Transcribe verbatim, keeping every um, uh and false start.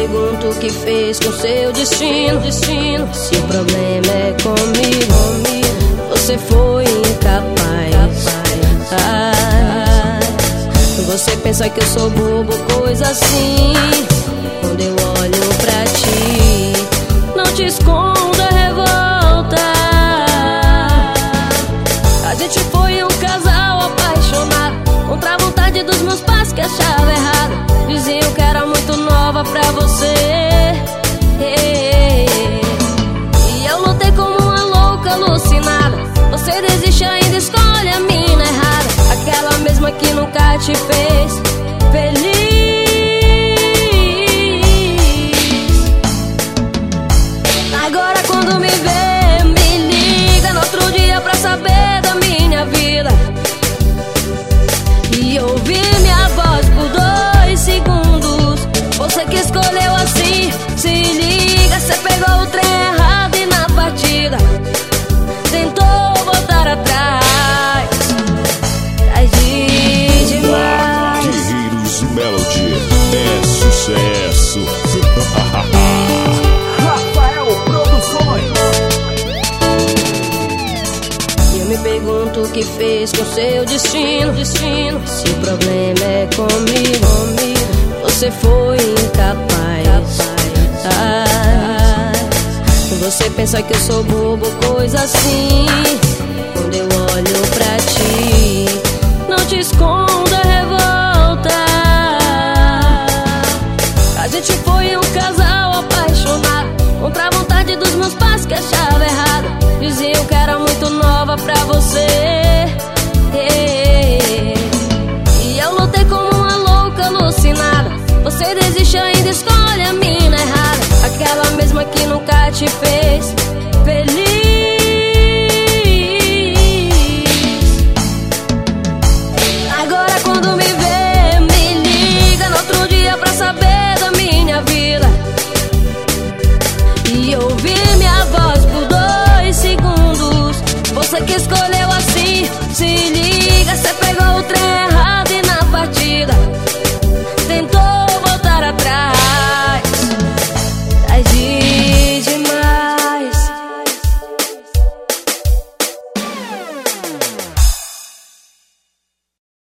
pergunto o que fez com seu destino, destino. Se o problema é comigo, comigo, você foi incapaz. Ah, você pensa que eu sou bobo, coisa assim. Quando eu olho pra ti, não te escondo a revolta. A gente foi um casal apaixonado, contra a vontade dos meus pais que achava errado. Diziam que era muito nova pra você. E eu lutei como uma louca alucinada. Você desiste ainda, escolhe a mina errada, aquela mesma que nunca te fez feliz. Agora quando me vê, me liga no outro dia pra saber da minha vida e ouvir minha voz por dois segundos. Você que escolheu assim, se liga, cê pegou o trem errado e na partida tentou voltar atrás. Tarde demais. Guerreiros Melody é sucesso. Rafael Produções. Eu me pergunto o que fez com seu destino, destino. Se o problema é comigo, comigo, você foi incapaz. Ah, você pensa que eu sou bobo, coisa assim. Quando eu olho pra ti, não te escondo a revolta. A gente foi um casal apaixonado, contra a vontade dos meus pais que achava errado. Diziam que era muito nova pra você. E eu lutei como uma louca alucinada. Você desiste ainda, escolhe a mina errada, aquela mesma que nunca te fez feliz. Agora quando me